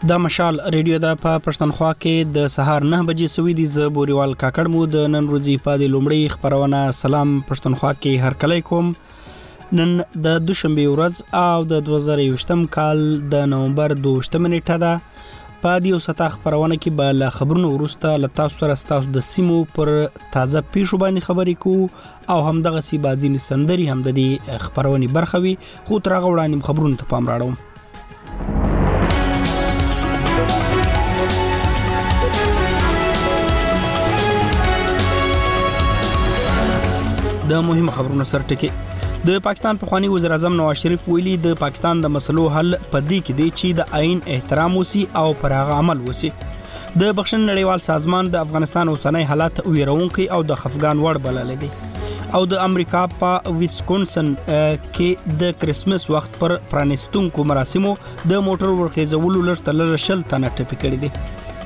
دا مشال ریډیو دا په پښتونخوا کې د سهار 9 بجې سوي دي. ز بوريوال کاکړ مو د نن ورځې په د لومړی خبرونه سلام پښتونخوا کې هر کله کوم. نن د دوشنبه ورځ او د 2020م کال د نومبر 2 نیټه ده. په دې ستا خبرونه کې به له خبرونو وروسته له تاسو سره تاسو د سیمو پر تازه پیښو باندې خبرې کوو او هم دغه سی بازي سندري هم د دې خبرونې برخه وي. خو تر هغه وړاندې خبرونه ته پام راوړم. د مهمه خبرونو سره ټکی. د پاکستان پخوانی وزیر اعظم نواز شریف ویلي د پاکستان د مسلو حل په دې کې دی چې د آئین احترام وسی او پر هغه عمل وسی. د بخښن نړیوال سازمان د افغانستان اوسنۍ حالات ویرونکي او د خفګان وړ بلل دي او د امریکا په ویسکونسن کې د کریسمس وخت پر پرانستونکو مراسمو د موټر ورخیزولو لړ شل تنه ټپي کړي دي.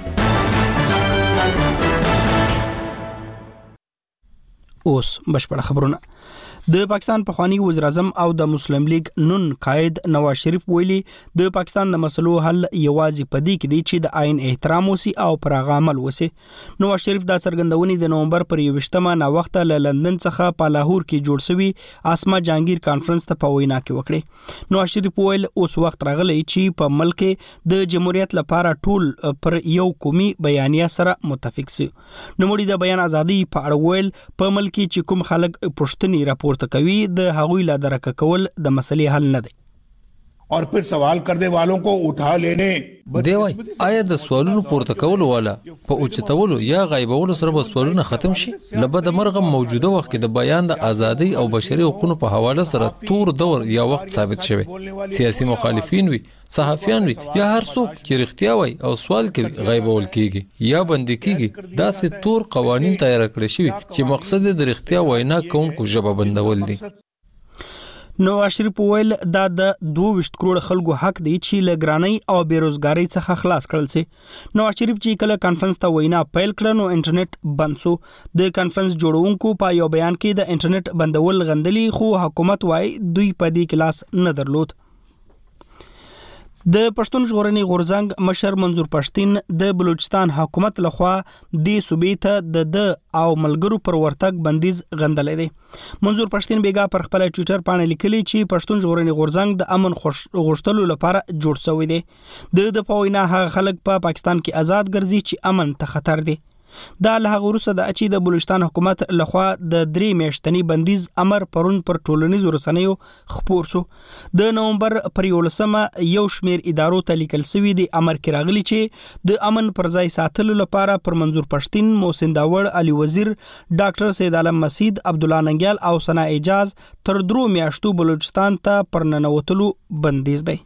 اوس بشپړ خبرونه. د پاکستان پخوانی وزیر اعظم او د مسلم لیگ نون قائد نواز شریف ویلي د پاکستان د مسلو حل یوازې پدې کې دی چې د آئین احترام وسی او پر هغه عمل وسی. نواز شریف دا څرګندونې د نومبر پر 21مه نا وخت له لندن څخه په لاهور کې جوړ شوی اسما جهانگیر کانفرنس ته په وینا کې وکړي. نواز شریف ویل اوس وخت راغلی چې په ملک د جمهوریت لپاره ټول پر یو قومي بیانیه سره متفق شي. نوموړي د بیان ازادي په اړه ویل په ملک چې کوم خلک پښتني راپور تکوي د هغوی لا درک کول د مسلې حل نه دی. اور پھر سوال کرنے والوں کو اٹھا لینے دی وای آیا د سوالونو پورته کول والا په اوچتولو یا غیبولو سره به سوالونه ختم شي؟ لبد مرغه موجوده وخت کې د بیان د ازادي او بشري حقوقو په حواله سره تور دور یا وخت ثابت شوی. سیاسي مخالفین وي، صحافیان وي یا هر څوک چې رښتیا وای او سوال کوي غیبول کیږي یا بندي کیږي. دا سه تور قوانين تیار کړی شوی چې مقصد د رښتیا وینا کوونکو ژبه بندول دي. نواز شریف ویل دا د 22 کروڑ خلکو حق دی چې لګرانی او بیروزګاری څخه خلاص کړل سي. نواز شریف چې کله کانفرنس ته وینا پیل کړ نو انټرنیټ بند شو. د کانفرنس جوړونکو په یو بیان کې د انټرنیټ بندول غندلي خو حکومت وای دوی په دې کلاس نه درلود. د پښتون ژغورنې غورځنګ مشر منظور پښتين د بلوچستان حکومت لخوا د صوبې ته د او ملګرو پر ورتګ بندیز غندلې دي. منظور پښتين بیګا پر خپل ټوئیټر باندې لیکلي چې پښتون ژغورنې غورځنګ د امن غوښتلو لپاره جوړ شوی دی. د پوینا هغه خلک په پاکستان کې آزاد ګرځي چې امن ته خطر دی. دا له هغه وروسته د اچي د بلوچستان حکومت لخوا د 3 میاشتنی بندیز امر پرون پر ټولنیزو رسنیو خپور شو. د نومبر پر 11مه یو شمیر ادارو ته لیکل شوی دی امر کې راغلی چې د امن پر ځای ساتلو لپاره پر منظور پښتين، محسن داوړ، علي وزیر، ډاکټر سید عالم مسید، عبد الله ننګیال او ثنا اعجاز تر 3 میاشتو بلوچستان ته پر ننوتلو بندیز دی.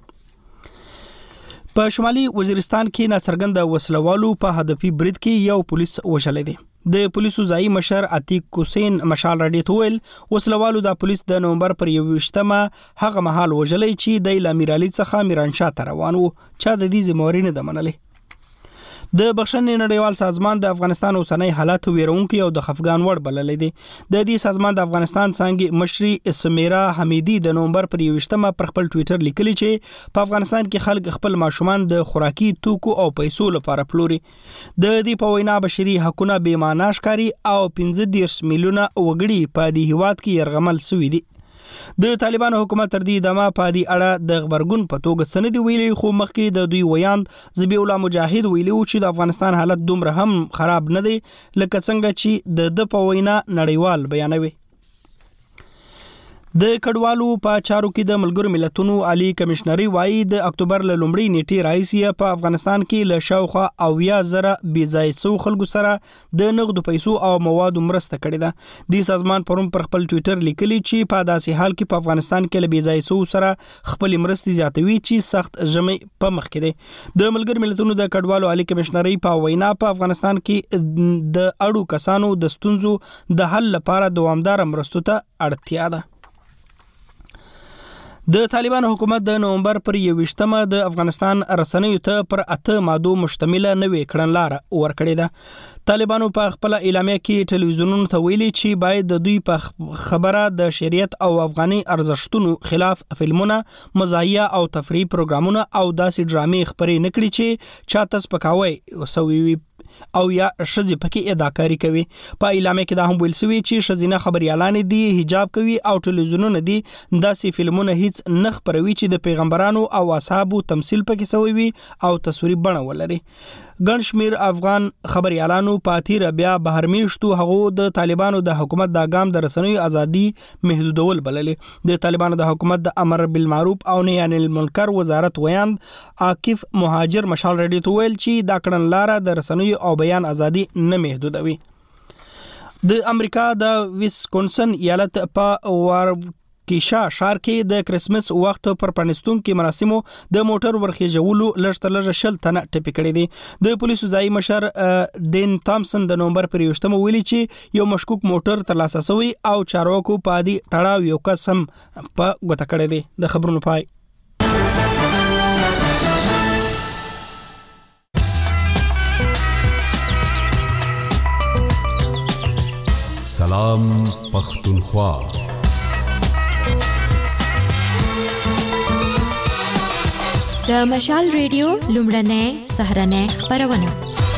په شمالي وزیرستان کې ناڅرګند وسلوالو په هدفي برید کې یو پولیس وژل دي. د پولیسو ځای مشر عتیق حسین مشال راډیو ته ویل وسلوالو د پولیس د نومبر پر 21مه هغه مهال وژلې چې د امیر علي څخه میرانشاه ته روان وو. چا د دې ذمہواری نه منلې. د بخښن نړیوال سازمان د افغانستان اوسنۍ حالات ویرونکي او د خفګان وړ بللې دي. د دې سازمان د افغانستان څنګه مشري اسمیرا حمیدی د نومبر پر 21مه پر خپل ټوئیټر لیکلی چې په افغانستان کې خلک خپل ماشومان د خوراکي توکو او پیسو لپاره پلوري. د دې په وینا بشري حقوقونه بې معنی ښکاري او 15 میلیونه وګړي په دې هیواد کې يرغمل شوي دي. د طالبانو حکومت تر دې دمه په دې اړه د خبرګون په توګه سند ویلي خو مخکې د دوی ویاند ذبیح الله مجاهد ویلي چې د افغانستان حالت دومره هم خراب نه دی لکه څنګه چې د په وینا نړیوال بیانوي. د کډوالو په چارو کې د ملګرو ملتونو عالی کمشنري وایي د اکتوبر له لومړۍ نیټې راځي په افغانستان کې له شاوخوا 90,000 بېځای سو خلکو سره د نغدو پیسو او موادو مرسته کړې ده. د سازمان پرون پر خپل ټوئیټر لیکلي چې په داسې حال کې په افغانستان کې له بېځای سو سره خپل مرستې زیاتوي چې سخت ژمي په مخ کې دي. د ملګرو ملتونو د کډوالو عالی کمشنري په وینا په افغانستان کې د اړو کسانو د ستونزو د حل لپاره دوامدار مرستو ته اړتیا ده. د طالبان حکومت د نومبر پر 21مه د افغانستان رسنیو ته پر 8 مادو مشتمله نوې کړنلاره ورکړې ده. طالبانو په خپل اعلامیه کې ټلویزیونونو ته ویلي چې باید د دوی په خبره د شریعت او افغاني ارزښتونو خلاف فلمونه، مزاحیه او تفریحي پروګرامونه او داسې ډرامې خپرې نکړي چې چاته سپکاوی وسوي او یا شذ پکې اداکاری کوي. په اعلامیه کې دا هم ویل شوی چې شذینه خبريالان دي حجاب کوي او ټلویزیونونه دي داسې فلمونه هیڅ نه خبروي چې د پیغمبرانو او اصحابو تمثيل پکې شوی وي او تصویري بڼه ولري. ګڼ شمیر افغان خبريالانو پاتې بیا بهر میشتو هغه د طالبانو د حکومت د ګام د رسنیو ازادي محدودول بللې. د طالبانو د حکومت د امر بالمعروف او نهي عن المنکر وزارت ویاند عاکف مهاجر مشال رادیو ته ویل چې دا کړنلاره د رسنیو او بیان ازادي نه محدودوي. د امریکا د ویسکونسن ایالت په کیشا ښار کې د کرسمس وخت پر پرانستونکو مراسمو د موټر ورخېجولو لږ شل تنه ټپي کړي دي. د پولیسو ځای مشر ډین تامسن د نومبر پر 21مه ویلي چې یو مشکوک موټر ترلاسه شوی او چارواکو په دې تړاو یو قسم په ګوته کړی دی. د خبرونو پای. سلام پختونخوا. د مشال ریډیو لومړنۍ سهرنۍ خبرونه.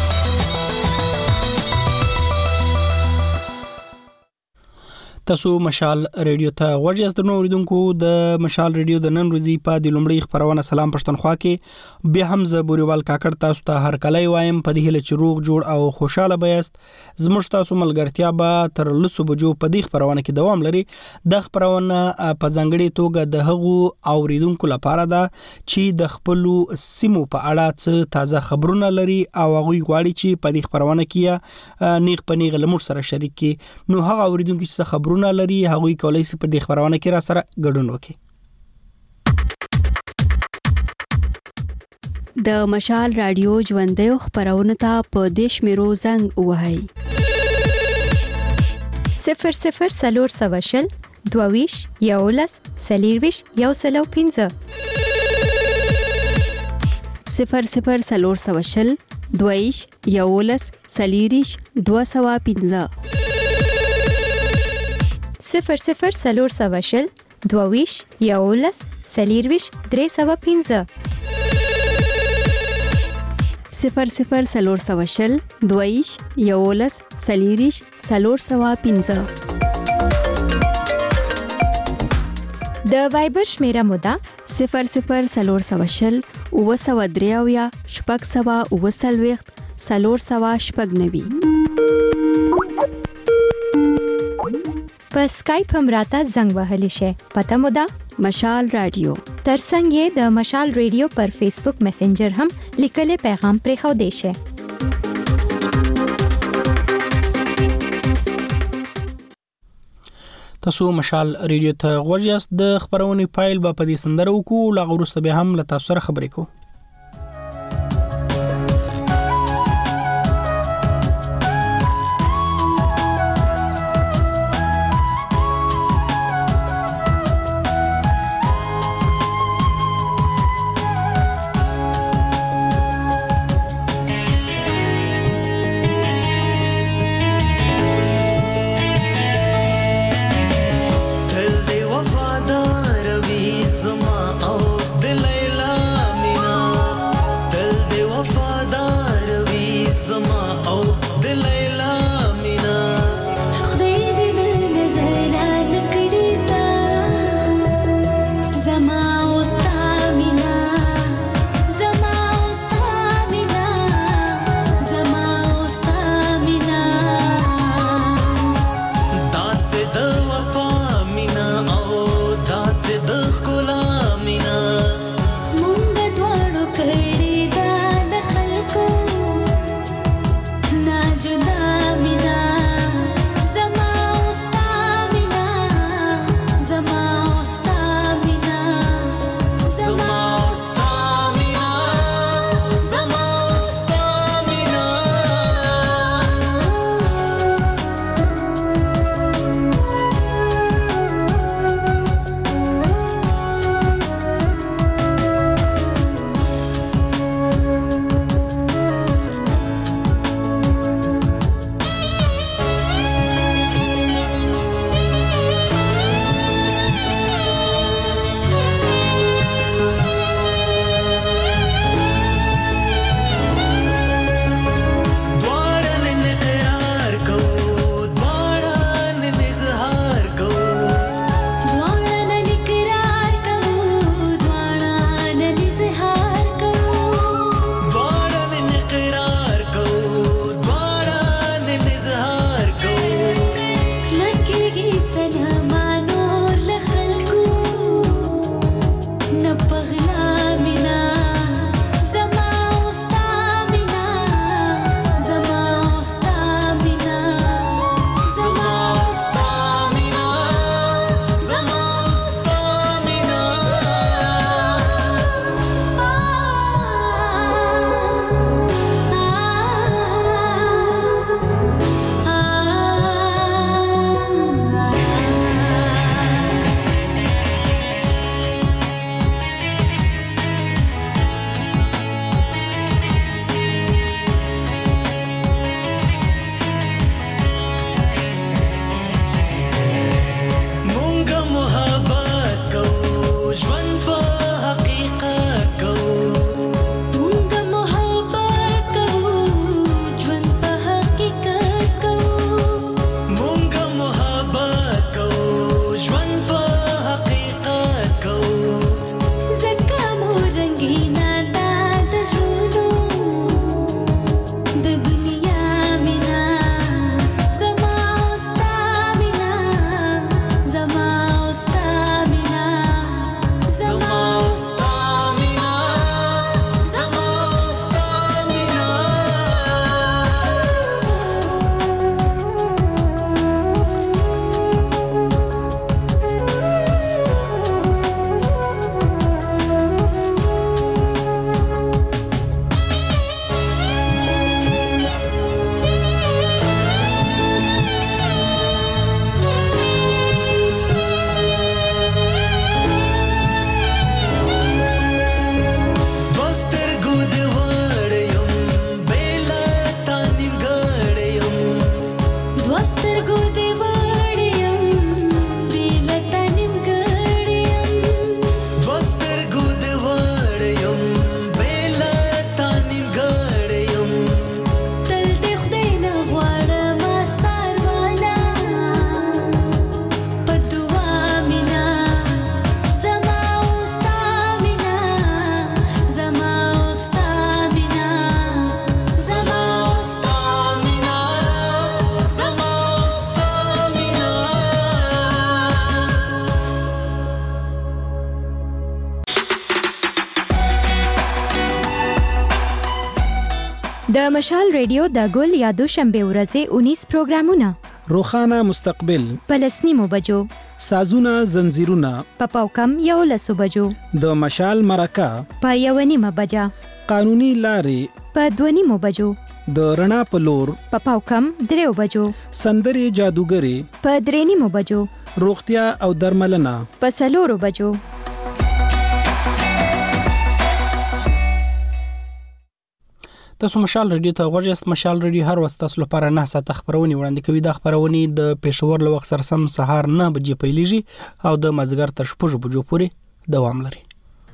تاسو مشال ریډیو ته ورجاست نو اوریدونکو. د مشال ریډیو د نن ورځې په د لومړی خبرونه سلام پښتونخوا کې بیا هم ز بوريوال کاکړ تاسو ته هر کله وایم په دې هله چې روغ جوړ او خوشاله بیاست. زموږ تاسو ملګرتیا به تر لسو بجو په دې خبرونه کې دوام لري. د خبرونه په ځنګړې توګه د هغو اوریدونکو لپاره ده چې د خپل سیمو په اړه څه تازه خبرونه لري او هغه غواړي چې په دې خبرونه کې نیغ په نیغ لمر سره شریک کړي. نو هغه اوریدونکو چې خبرونه لري هغه کولای شي په دې خبرونه کې را سره ګډون وکړي. د مشال رادیو ژوندۍ خبرونه ته په دیش میرو زنګ وهاي 00 سلور سواشل دوویش یولس سلیرویش یوسلو 15 00 سلور سواشل دوویش یولس سلیریش 215 00 سلور سواشل دوویش یولس سلیرویش 315 00 سلور سواشل دوویش یولس سلیریش 315 د وایبر شمیره مودا 00 سلور سواشل او سوا دریاویا شپږ سوا او سلويخت سلور سوا شپږ نوي. په سکایپ هم راته زنګ وهلی شي. پته مو ده مشال رادیو. ترڅنګ یې د مشال ریډیو پر فیسبوک میسنجر هم لیکلي پیغام پرې خو دی شي. تاسو مشال ریډیو ته ورجاست. د خبرونې فایل په دې سندره وکړو لا غوښته به هم له تاسو سره خبرې کوو. د مشال ریډیو د ګل یا دوشنبه ورځې 19 پروګرامونه، روخانه مستقبل، پلسنیمو بجو، سازونه زنجیرونه، پاو کم 11 بجو، د مشال مرکه په 1:30 بجا، قانوني لارې په 2:30 بجو، د رڼا په لور په پاو کم 3 بجو، سندري جادوګری په 3:30 بجو، روغتیا او درملنه په 4 بجو. تاسو مشال ریډیو ته غوږ یاست. مشال ریډیو هر وخت تاسو لپاره 9 ساعته خبرونه وړاندې کوي. د خبرونه د پېښور له وخت سره سم سهار 9 بجې پیلېږي او د مازیګر تر 6 بجو پورې دوام لري.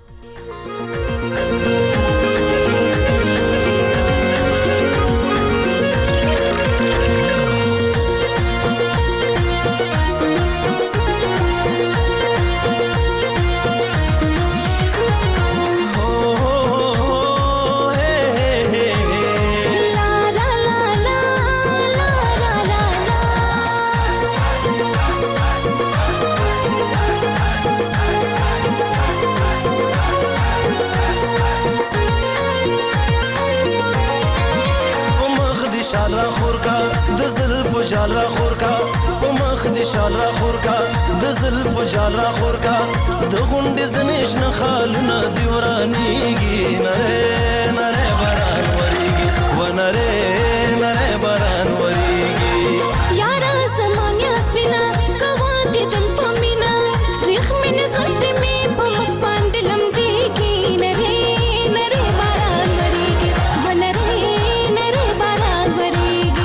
جال را خور کا په مخ دې شال را خور کا د زلف جال را خور کا د غونډې زنیش نه خالونه دی ورانیږي نره نره باران وریږي و نره نره باران وریږي یارا سمانیا سپینا کوانتی دم پمینا ریخ من زلفی می په مسپان دلم دیږي نره نره باران وریږي و نره نره باران وریږي.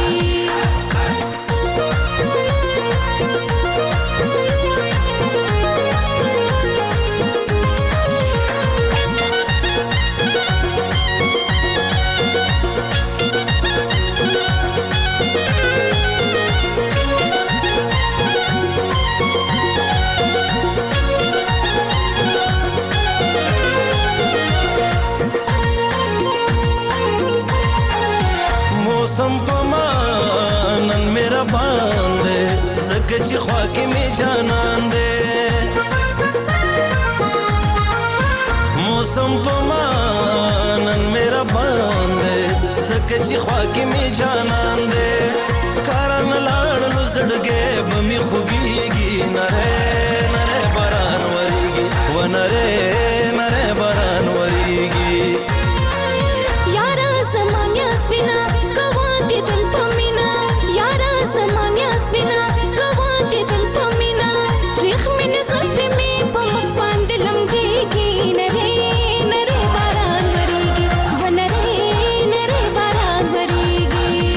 موسم پمانن میرا باندې زکه چې خوا کې می جانان دې موسم پمانن میرا باندې زکه چې خوا کې می جانان دې کارن لاړ لزړګې بمي خوګيږي نره نره باران وریږي و نره نره باران وریږي یارا سمانیا سپینا کوانتی دل پمینا یارا سمانیا سپینا کوانتی دل پمینا ریخ من زلفی می په مسپان دلم دیږي نره نره باران وریږي و نره نره باران وریږي.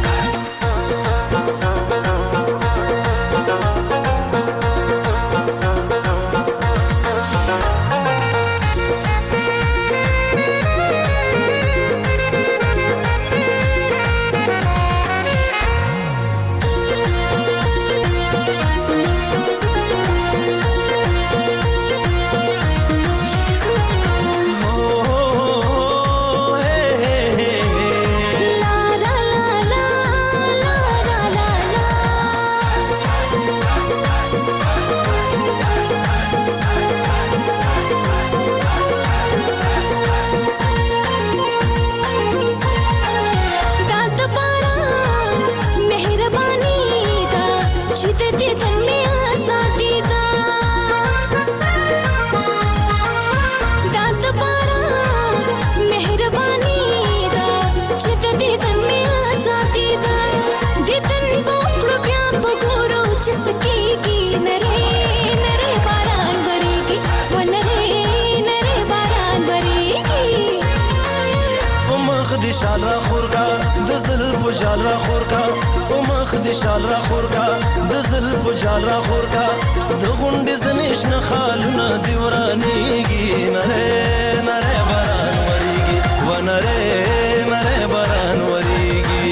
شال را خور کا د زلف جال را خور کا او مخ د شال را خور کا د زلف جال را خور کا د غونډې زنیش نه خالونه دی ورانیږي نره نره باران وریږي و نره نره باران وریږي.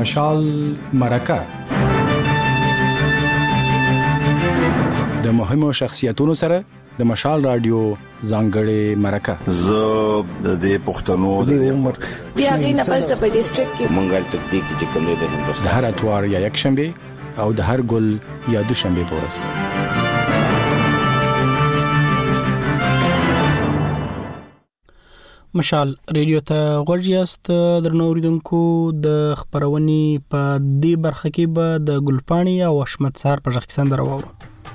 مشال مرکه د مهمو شخصیتونو سره د مشال رادیو ځانګړې مرکه زه د دې پښتنو د عمر بیا غینه پس په ډیسټریکټ کې منګل تکتیک چې کوم دی د هندوستان د هر اتوار یا یک شنبه او د هر ګل یا دوشنبه پورس مشال ریډیو ته غوړیاست درنو اوریدونکو د خبرونې په دې برخه کې به د ګلپاڼي او حشمت سار پر ځخ سندره وورو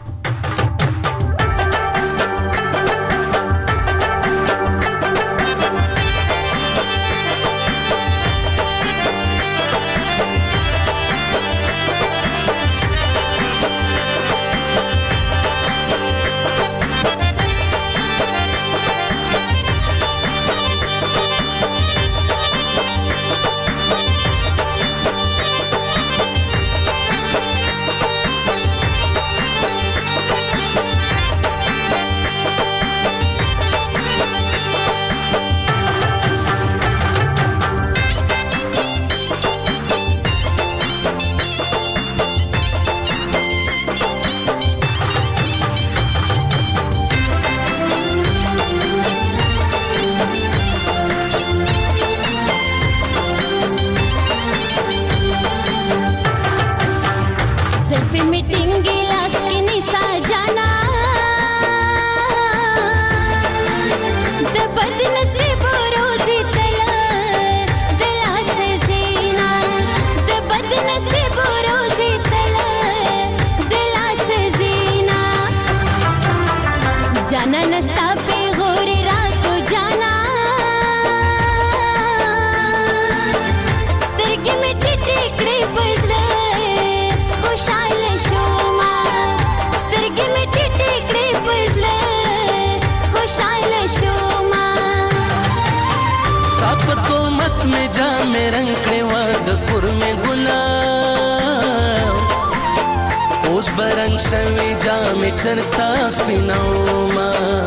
برنګ شوي جامې چرتا سپینوما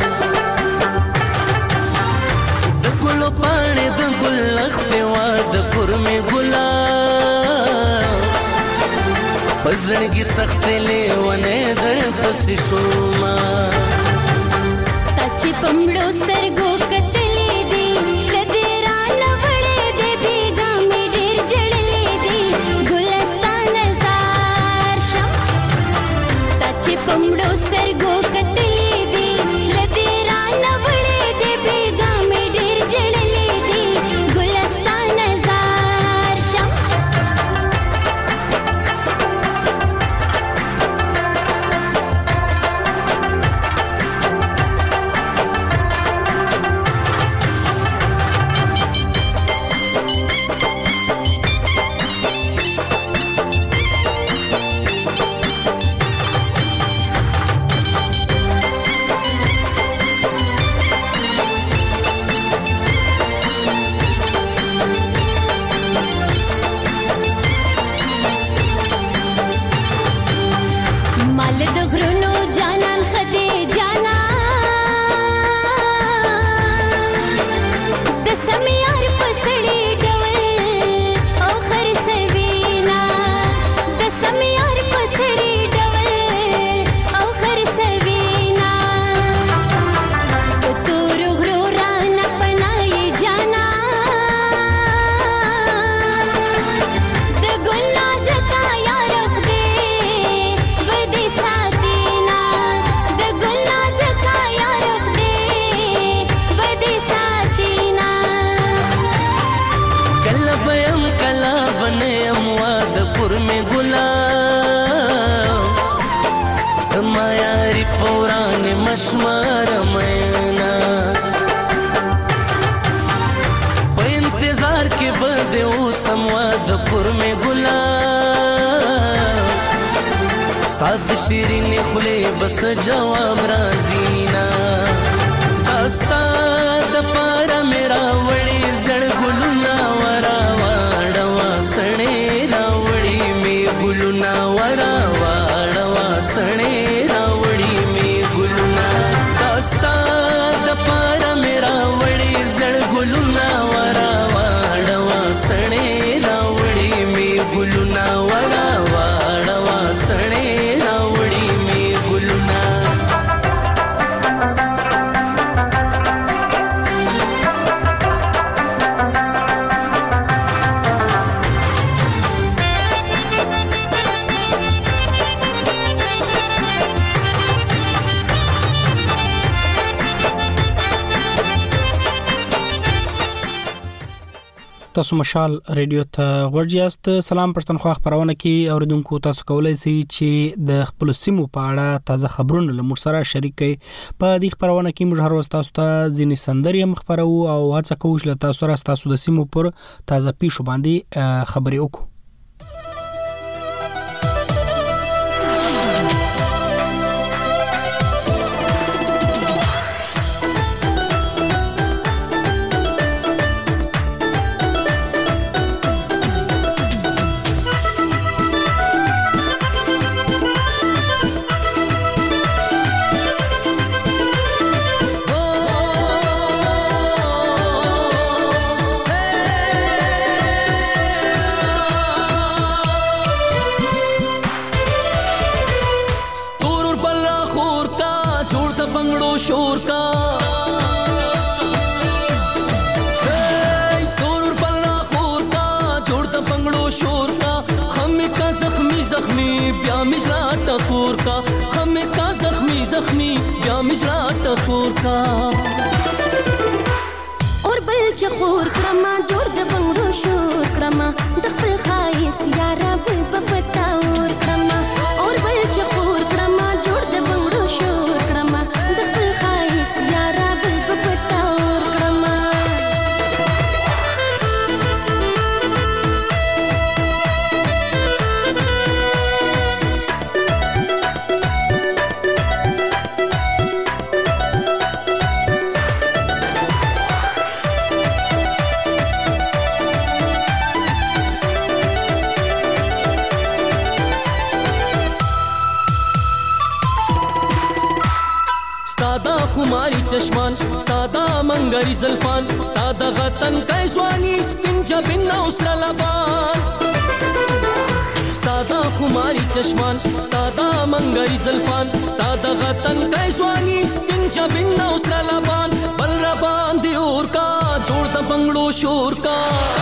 د ګلو پاڼې د ګل لختې وا د کورمې ګلا پزړګي سختې لیونې در پسې شوما تا چې پمړو سترګو کتلې دي زړه رانه وړې دې بیګا مې ډېر جړلې دي ګلستان زار شم چې پمړو سترګو کتلې دي زړه رانه وړې دې بیګا مې ډېر جړلې دي ګلستان زار شم مشمار مینا په انتظار کې بده اوسم واد پر می ګلا ستاسو شیرین خله بس جواب رازینا استاد پر میرا وړي زړ ګلونا ورا واړوا سړې راوړي می ګلونا ورا واړوا سړې راوړي می استاد پر میرا وړي زړ ګلونا ورا واړوا سړې راوړي می تاسو مشال ریډیو ته ورجاست. سلام پښتونخوا خبرونه کې اوریدونکو تاسو کولای شئ چې د خپل سیمو په اړه تازه خبرونه له موږ سره شریک کړئ. په دې خبرونه کې موږ هر ورځ تاسو ته ځینې سندرې مخبرو او هڅه کوو چې تاسو سره تاسو د سیمو پر تازه پیښو باندې خبرې وکړو. शोर का तोर पल्ला खोर का जोड़ता पंगड़ो शोर का हमें का जख्मी जख्मी ब्या मिश्रा टकोर का हमें का जख्मी जख्मी ब्या मिश्रा टकोर का और बल चखोर क्रमा जोड़ द पंगड़ो शोर क्रमा दखल खाइस यारा बल बपता और क्रमा और बल चखोर क्रमा जोड़ द पंगड़ो शोर क्रमा यारा बल बपता और क्रमा स्तादा खुमारी चश्मान स्तादा मंगरी जल्फान स्तादा गतन कैसवानी स्पिंजा बिन्ना उसरा लबान स्तादा खुमारी चश्मान स्तादा मंगरी जल्फान स्तादा गतन कैसवानी स्पिंजा बिन्ना उसरा लबान बलरबान दियोर का जोड़ द बंगड़ो शोर का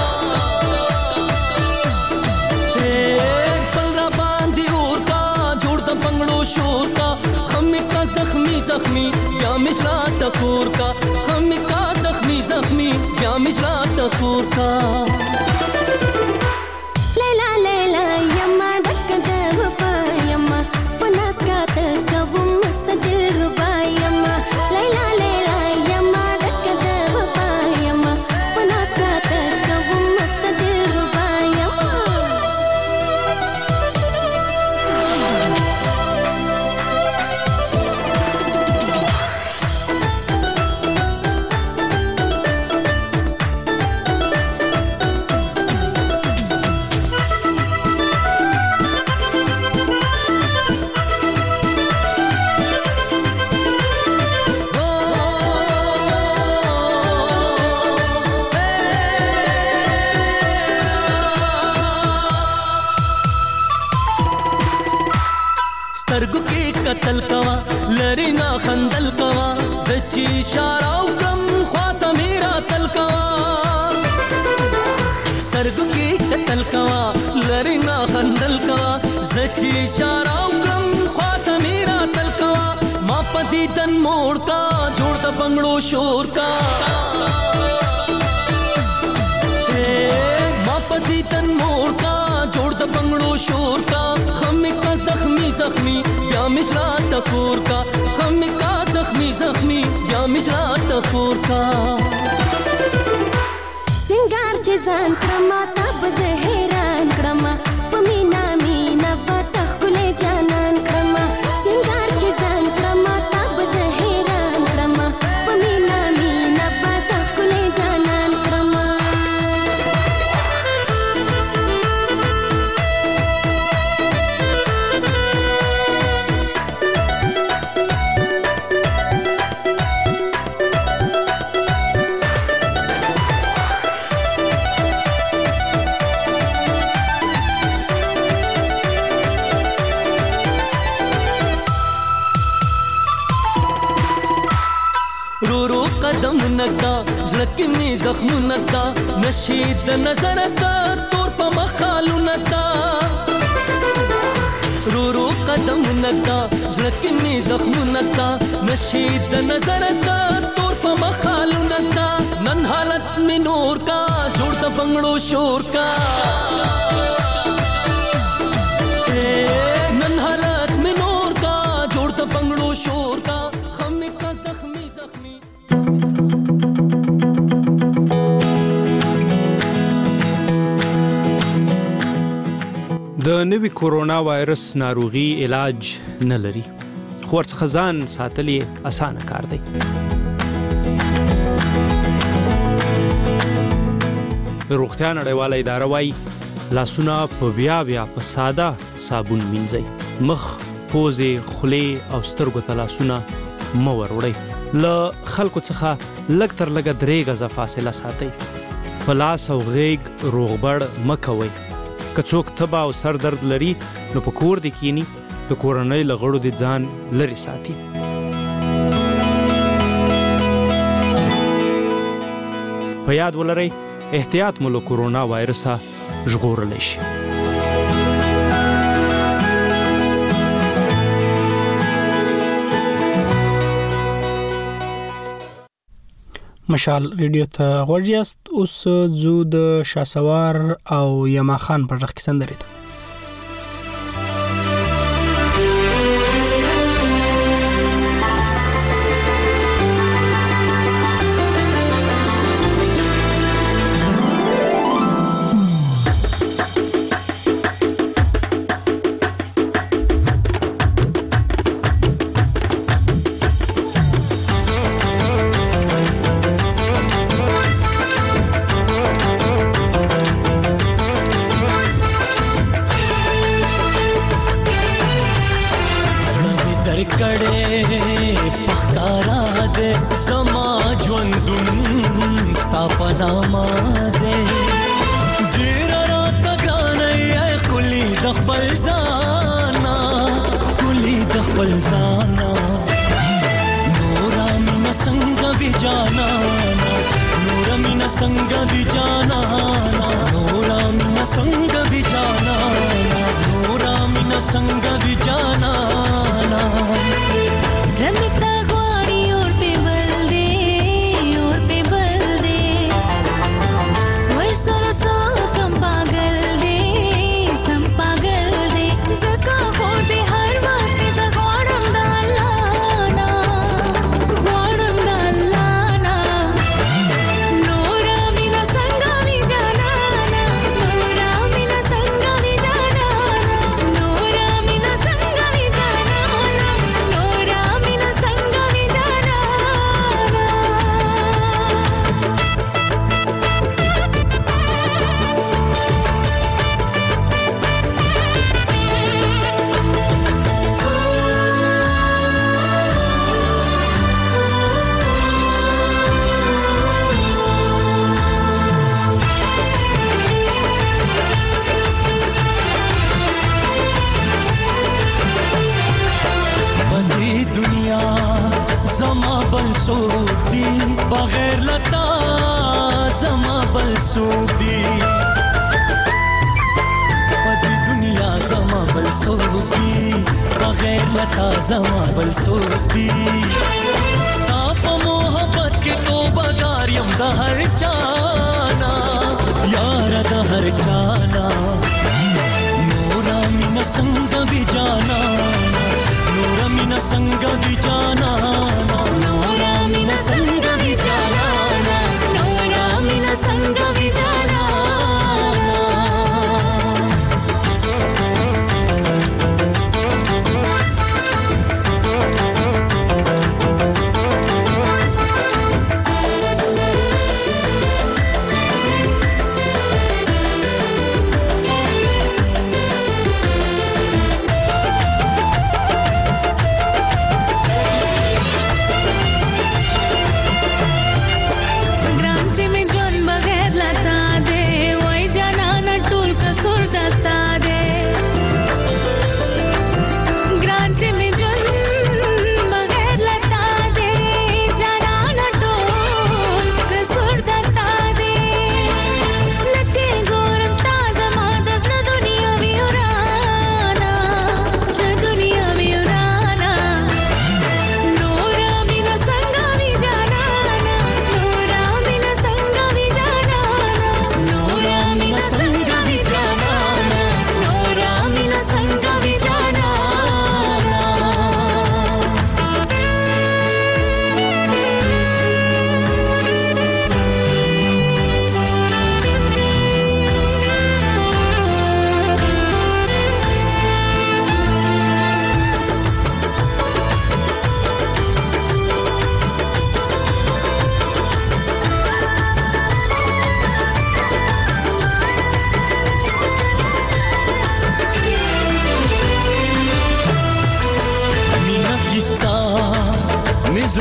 बलरबान दियोर का जोड़ द बंगड़ो शोर का हमें का जख्मी जख्मी या मिश्रा टकोर का हमें का जख्मी जख्मी या मिश्रा टकोर का लैला लैला यम्मा डक द वफा यम्मा पनास का तक वो मस्त दिल रुबा यम्मा लैला लैला यम्मा डक द वफा यम्मा पनास का तक वो मस्त दिल रुबा यम्मा سترګو کې قتل کوا لری نا خندل کوا زچی اشاره وکم خواته میرا تل کوا سترګو کې قتل کوا لری نا خندل کوا زچی اشاره وکم خواته میرا تل کوا ما پتی تن موړ کا جوړ د بنگړو شور کا ما پتی تن موړ کا جوړ د بنگړو شور کا हमें का जख्मी जख्मी या मिश्रा टकोर का हमें का जख्मी जख्मी या मिश्रा टकोर का सिंगार चेजान क्रमा तब जहरान क्रमा पमीना मीना बता खुले जानन क्रमा सिंगार चेजान क्रमा तब जहरान क्रमा पमीना मीना बता खुले जानन क्रमा قدم نکا زړه می زخم نکا نشید نظر تا تور په مخالو نکا رو رو قدمونه کا زړه کې مې زخمونه کا نشي د نظر کا تور په مخالونه کا نن حالت مې نور کا جوړ د بنگړو شور کا نن حالت مې نور کا جوړ د بنگړو شور کا خمې کا زخمي زخمي د نوي کورونا وایرس ناروغي علاج نه لري خو ورڅخه ځان ساتل یې اسانه کار دی. روغتیا نړیواله اداره وایي لاسونه په بیا په ساده صابون مینځئ. مخ، پوزې، خولې او سترګو ته لاسونه مه وروړئ. له خلکو څخه لږ تر لږه 3 غزه فاصله ساتئ. په لاس او غیږ روغبړ مه کوئ. که څوک تبه او سر درد لري نو په کور دې کینی د کورنۍ له غړو دې ځان لرې ساتي. په یاد ولرئ احتیاط مو له کورونا وایرسه ژغورلی شي. مشال ریډیو ته غوږ یاست. اوس زو د شاسوار او یما خان پر غږ کې سندرې ته.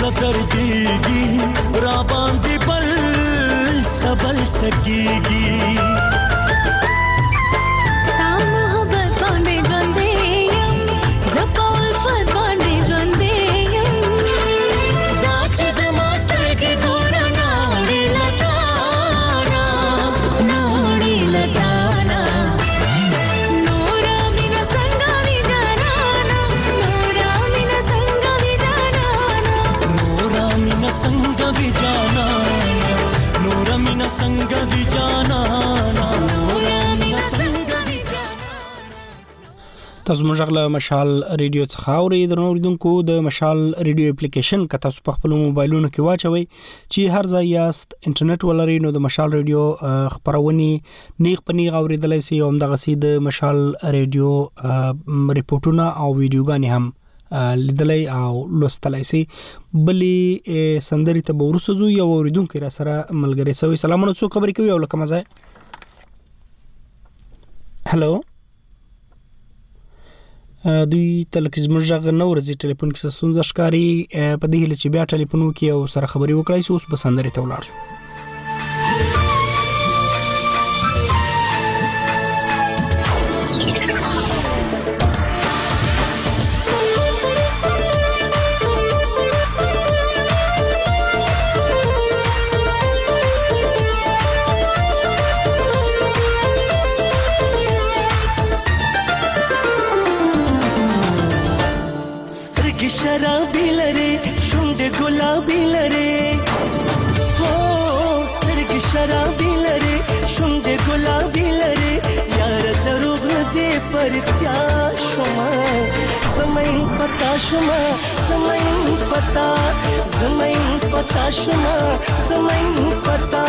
دردیږي را باندې بل سبل سکیږي ستا محبت باندې ژوندې یم زه په الفت باندې ژوندې یم دا چې زما سترګې ګوره ناړې له تانا ناړې له تانا نورا مینه څنګه وي جانانا نورا مینه څنګه وي جانانا نورا مینه څنګه وي جانانا نورا مینه څنګه وي جانانا نورا مینه څنګه وي تاسو موږ غل مشال ریډیو څخه اورئ د اوریدونکو د مشال ریډیو اپلیکیشن که تاسو په خپل موبایلونو کې واچوي چې هر ځای یاست انټرنیټ ولرئ نو د مشال ریډیو خبرونه نیغ پنیغ اوریدلای شئ او همدغه سي د مشال ریډیو ریپورتونه او ویډیوګانې هم لیدلای او لوستلای شئ بلی سندري ته ورسوځو یو اوریدونکو را سره ملګری سوي سلامونه څو خبرې کوي او لکه مزه هالو دوی تلکه زموږ غږ نو ورځي ټلیفون کې ستونزه ښکاری په دې هله چې بیا ټلیفون وکي او سره خبري وکړای شو اوس به سندري ته ولاړ شو शराबी लरे शुंड गुलाबी लरे हो स्तरगी शराबी लरे शुंड गुलाबी लरे यार दरुग दे पर प्यार शुमा समय पता शुमा समय पता शुमा समय पता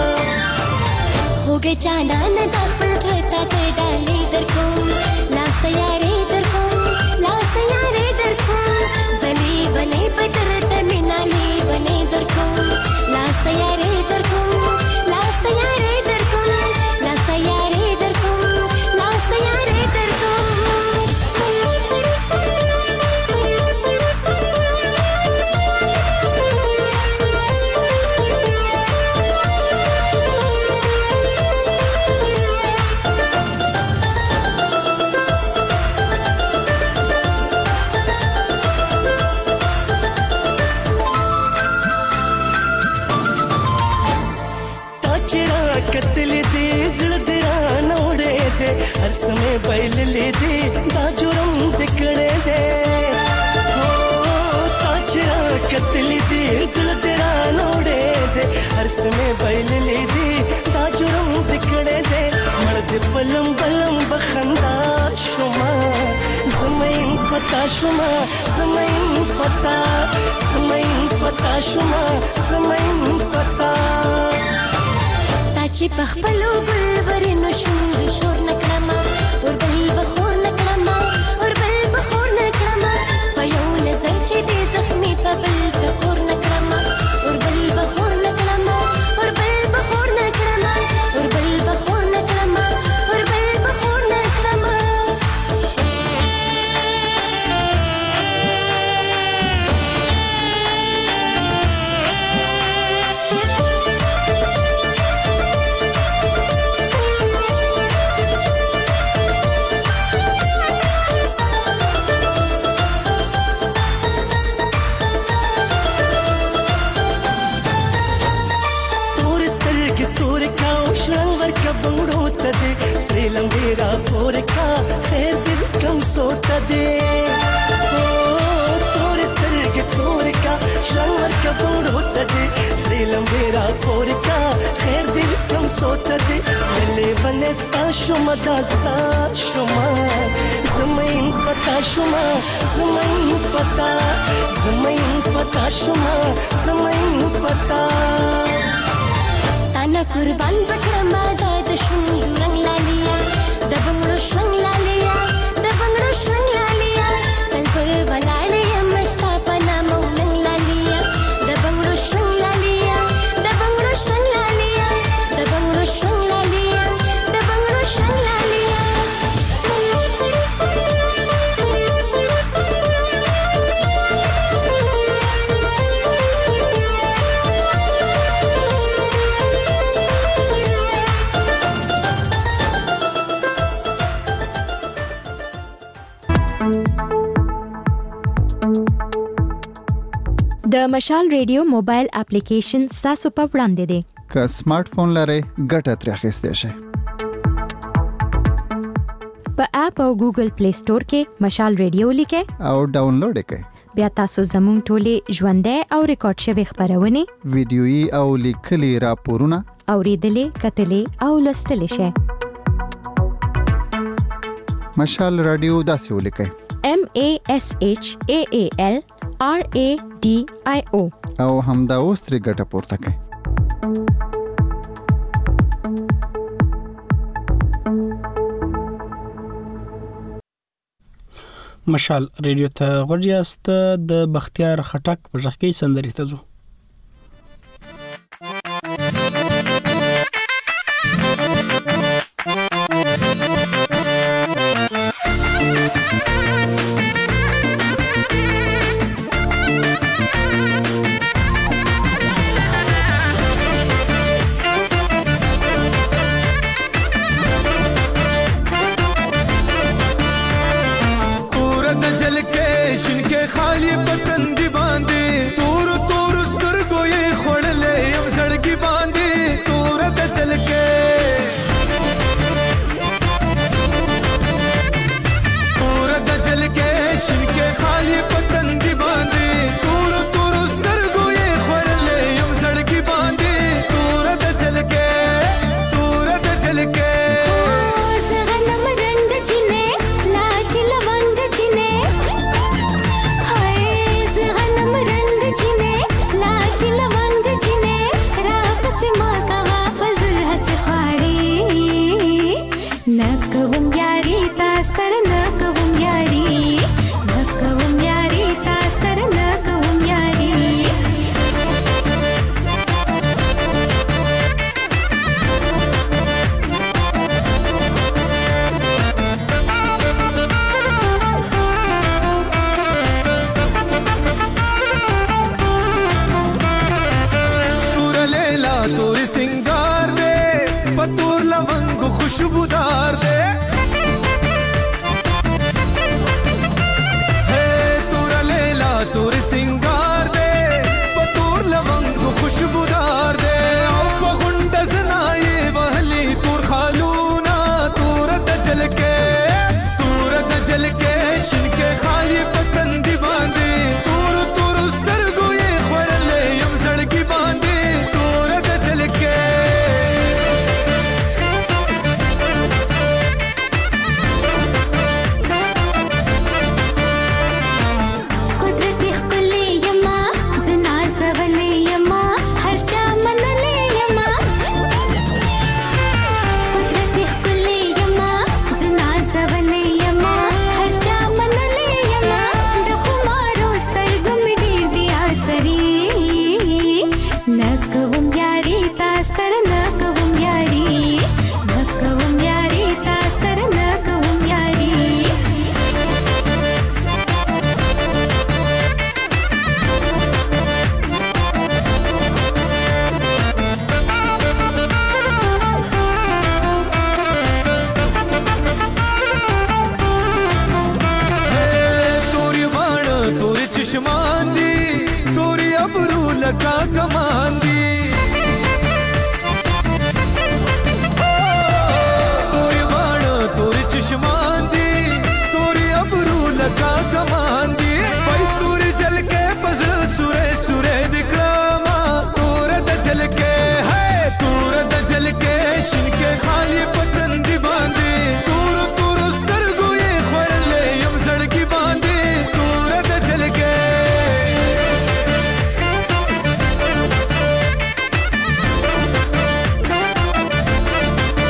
हो गए जाना न दाखल करता कर डाले दर को लास्ट तैयारी दर को लास्ट तैयारी दर को जली बने पतर मिनाली बने दर को लास्ट तैयारी दर को लास्ट तैयारी दर को लास्ट तैयारी दर को लास्ट तैयारी दर को हर समय बैल ले दे दा जुरम दिखने दे हो ताजरा कतली दे दिल तेरा नोड़े दे हर समय बैल ले दे दा जुरम दिखने दे मर्द बलम बलम बखंदा शुमा ज़मीन पता शुमा ज़मीन पता शुमा ज़मीन पता ताची पखपलो बुलबरी नशूर शोर नकड़मा और बल बखोर नकड़मा और बल बखोर नकड़मा पयो नजर चे दे जख्मी पबल बखोर नकड़मा और बल बखोर नकड़मा और बल बखोर नकड़मा और बल बखोर नकड़मा और बल बखोर नकड़मा लंबेरा पोर का खैर दिल कम सोता दे ओ तोर सर के तोर का शंवर का बोर होता दे से लंबेरा पोर का खैर दिल कम सोता दे ले बनस्ता शुमा दास्ता शुमा ज़मीन पता शुमा ज़मीन पता शुमा ज़मीन पता ताना कुर्बान बकरमा दाद शुंग रंग लालिया दबंगड़ो शंग लालिया दबंगड़ो शंग लालिया कल्प वलाड़े मस्ता पना मौनंग लालिया दबंगड़ो शंग लालिया दबंगड़ो शंग लालिया दबंगड़ो शंग लालिया दबंगड़ो शंग लालिया د مشال ریډیو موبایل اپلیکیشن تاسو په وړاندې دی. که سمارټ فون لرئ ګټه ترې اخیستی شئ. په اپ او ګوګل پلی سٹور کې مشال ریډیو لیکئ او ډاونلوډ یې کړئ. بیا تاسو زموږ ټولې ژوندۍ او ریکارډ شوي خپرونې، ویډیويي او لیکلي راپورونه اورېدلې، کتلې او لوستلی شئ. مشال رادیو داسې ولیکئ: MASHAALRADIO او همدا اوس ترې ګټه پورته کړئ. مشال ریډیو ته غوږ یاست. د بختیار خټک په غږ کې سندرې ته ځو.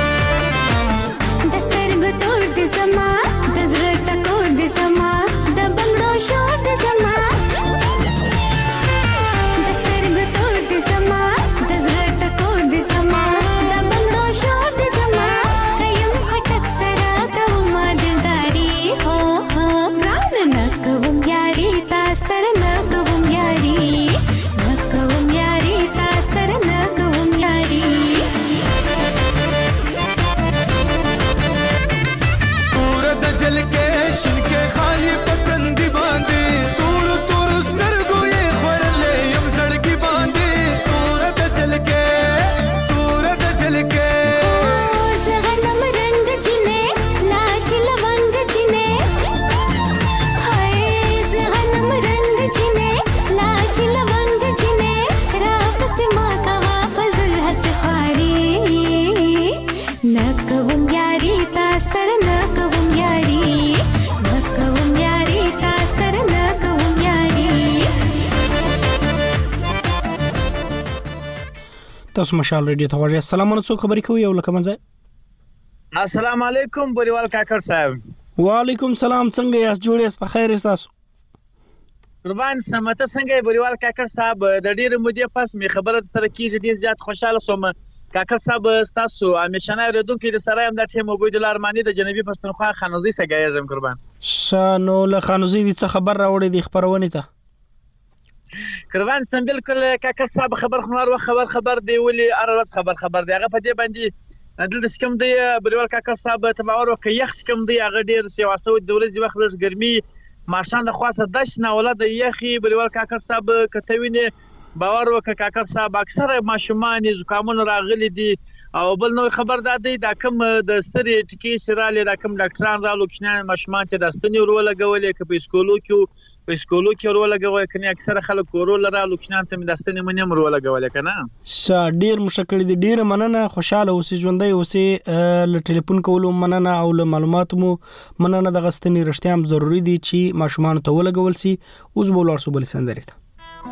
دسترګ تور دې زما د زړه ټکور دې زما د سره نه کوم یاري نه کوم یاري تا سره نه کوم یاري. تاسو مشال ریډیو ته واجه السلام علیکم خبرې کوي یو لکه منځه. السلام علیکم بریوال کاکړ صاحب. وعلیکم سلام څنګه یاست جوړ یاست په خیر یاست تاسو؟ قربان سمته څنګه بریوال کاکړ صاحب د ډېر مودې پس می خبره سره کیږي ډېر زیات خوشاله سوم. کاکړ صاحب تاسو همیشنه ردونکو د سره هم د ټیم عبید الله ارمانی د جنوبي پښتونخوا خانوزي سګایزم قربان. شانو له خانوزي د څه خبر راوړې د خبرونه ته؟ قربان سم بالکل کاکړ صاحب خبر دی ولي ارلس خبر دی هغه په دې باندې دلته سکم دی بریوال کاکړ صاحب تبعور او یخ سکم دی هغه ډېر سیواسو د ورځې وخت لږ ګرمي ماشان د خاصه دش نه ولادت یخي بریوال کاکړ صاحب کتوینه باور وکړه کاکړ صاحب اکثره ماشومان زکامونه راغلي دي او بل نو خبر دادی دا کم د سری ټکی سراله دا کم ډاکټران رالو کښنه ماشومان ته داستنی ورول غولې ک په سکولو کې ورول غوې کني اکثره خلک ورول رالو کښنه ته داستنی منیم ورول غولې کنه ډیر مشکل دي ډیر مننه خوشاله اوسې ژوندۍ اوسې ل ټلیفون کولو مننه او ل معلومات مو مننه د غستنی رښتیا هم ضروری دي چې ماشومان ته ولګول سي اوس بولار سو بل سندري ته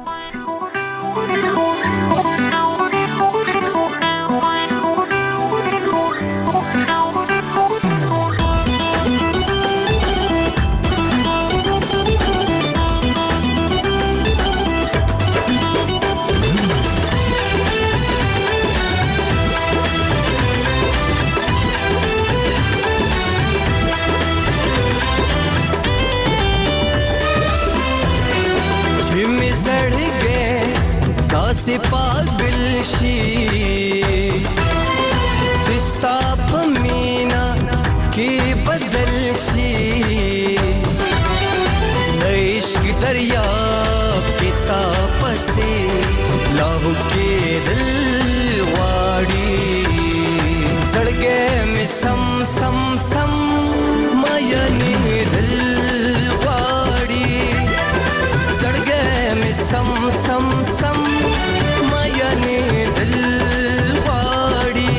से पागल शी जिस्ता पमीना के बदल शी इश्क दरिया पिता पसे लाहू के दिल वाड़ी सड़गे में सम सम सम मायने दिल वाड़ी सड़गे में सम सम सम मायने दिल वाड़ी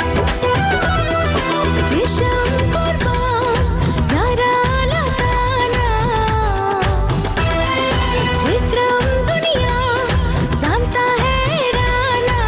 जिशम कुर्बान यारा लताना जिक्रम दुनिया जानता है राना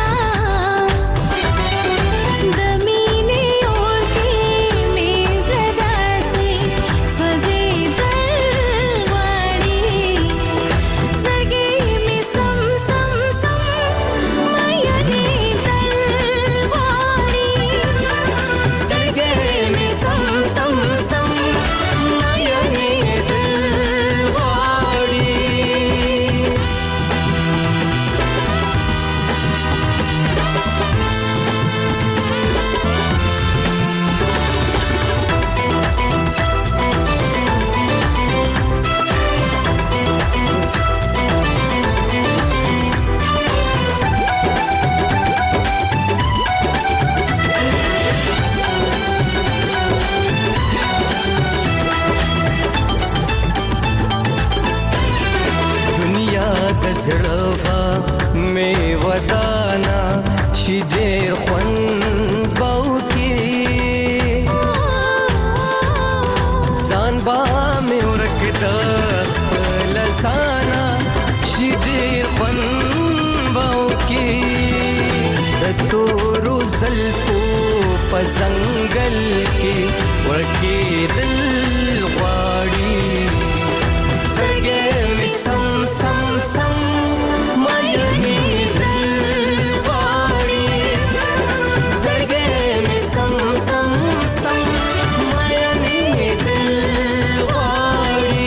दमीने और की मेज़दा से स्वज़े दलवाड़ी सड़गे में सम सम सम मायने दलवाड़ी सड़गे में सम सम सम मायने दिलवाड़ी दुनिया दसड़वा में वदाना शिदेर खुन बाउकी जानबा में उरकदा लसाना शिदेर खुन बाउकी तोरू ज़ल्फो पजंगल के उरके दिल वाड़ी सड़गे में सम सम सम मायने दिलवाड़ी सड़गे में सम सम सम मायने दिलवाड़ी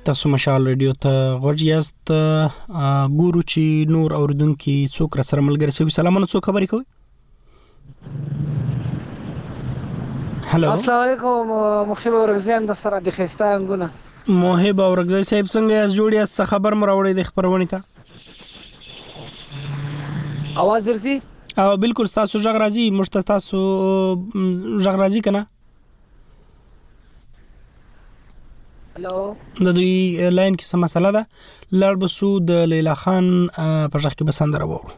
تاسو مشال رادیو ته غوږ یاست. ګورو چې نور اوریدونکو څوک را سره ملګری شي. سلامونه، څوک خبرې کوي؟ هلو، السلام علیکم. محب اورګزیان د سره د خستانګونه. محب اورګزی صاحب څنګه یاست؟ جوړ یاست؟ څه خبر مو راوړی د خبرونه ته؟ اواز درځي؟ او بالکل تاسو ژغ راځي، مشته تاسو ژغ راځي کنه؟ هلو، د دوی لاین کې څه مسله ده؟ لړ بسو د لیلا خان په ژغ کې بسندره وو.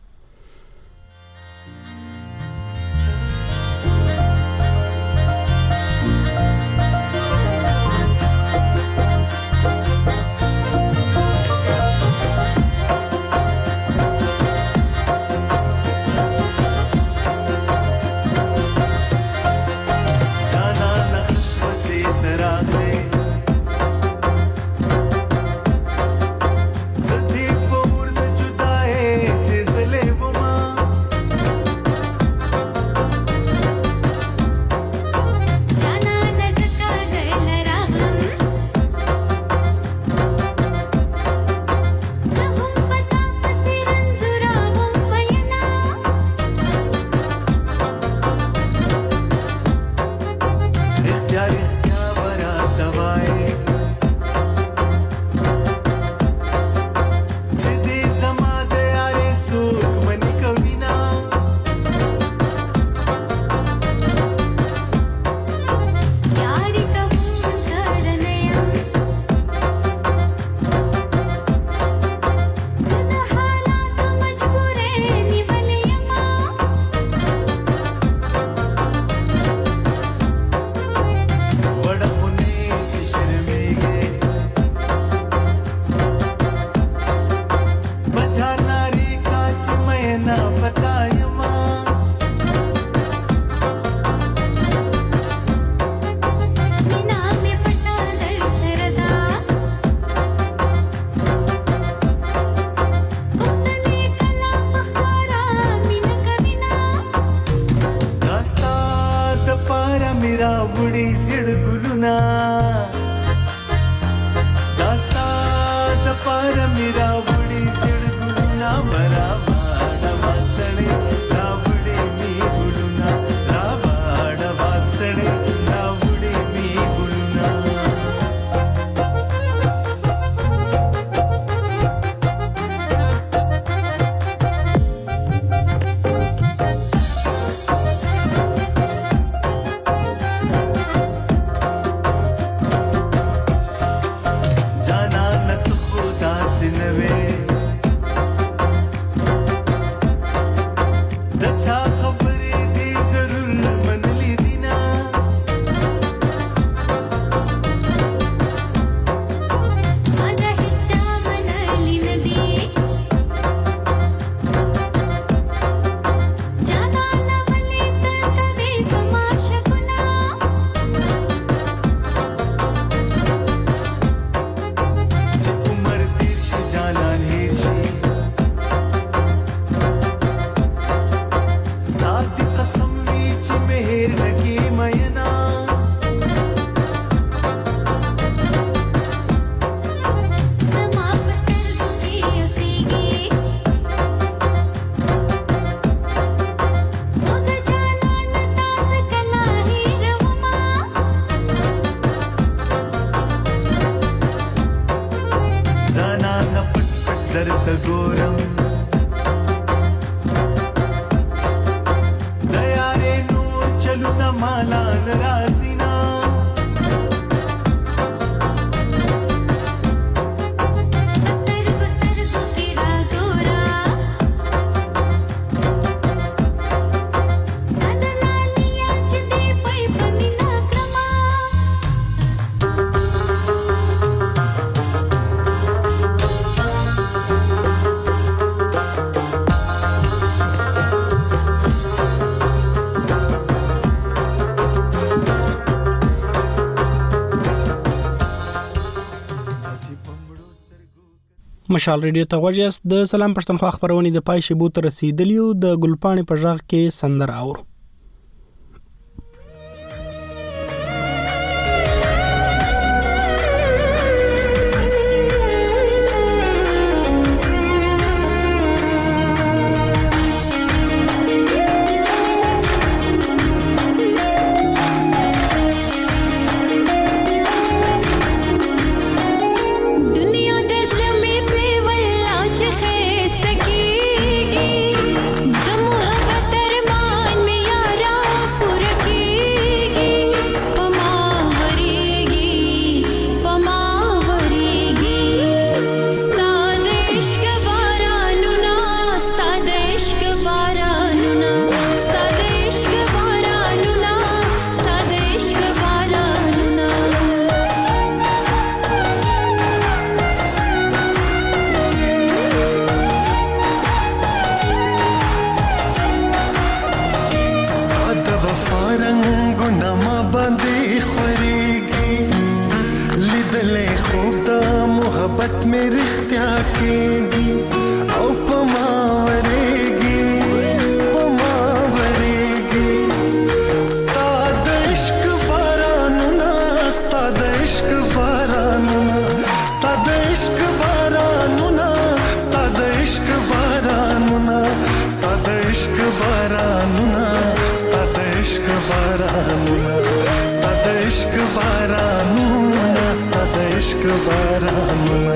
مشال ریډیو ته غوږ یاست. د سلام پښتونخوا خبرونه د پای شیبو ته رسیدلی او د ګلپاڼې په ژغ کې سندره اورو. مې رښتیا کېږي او په ما ورېږي په ما ورېږي ستا د عشق بارانونه ستا د عشق بارانونه ستا د عشق بارانونه ستا د عشق بارانونه ستا د عشق بارانونه ستا د عشق بارانونه ستا د عشق بارانونه ستا د عشق بارانونه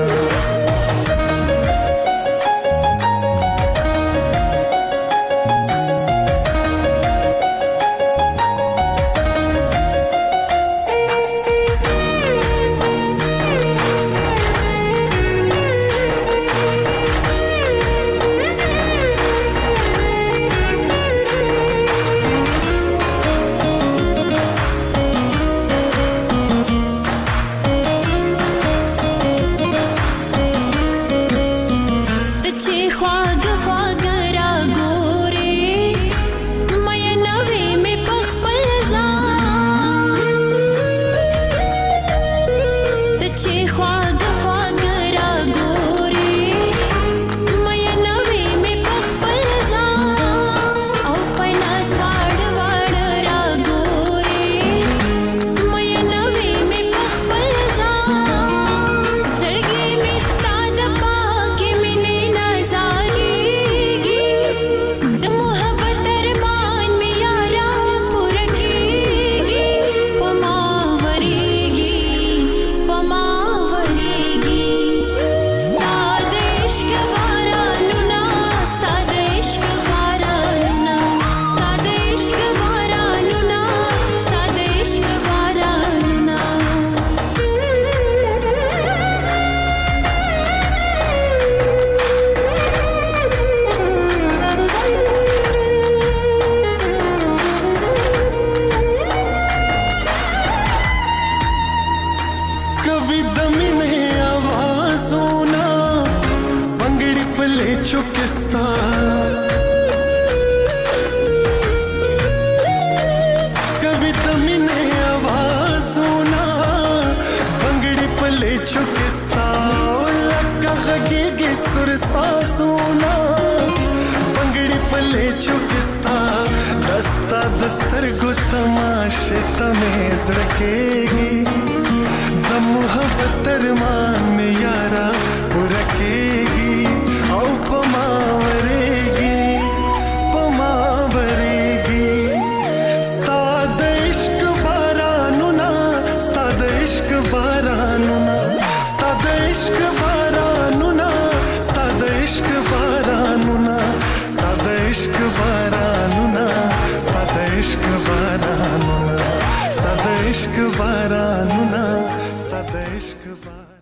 दस्तर गो तमाशे तमें रखेगी द मोहब्बत अरमान में यारा रखेगी औ पमावरेगी पमावरेगी स्ताद इश्क बारानुना स्ताद इश्क बारानुना स्ताद इश्क बारानुना स्ताद इश्क बारानुना स्ताद इश्क बारानुना स्ताद इश्क बारानुना स्ताद इश्क बारानुना स्ताद इश्क बारानुना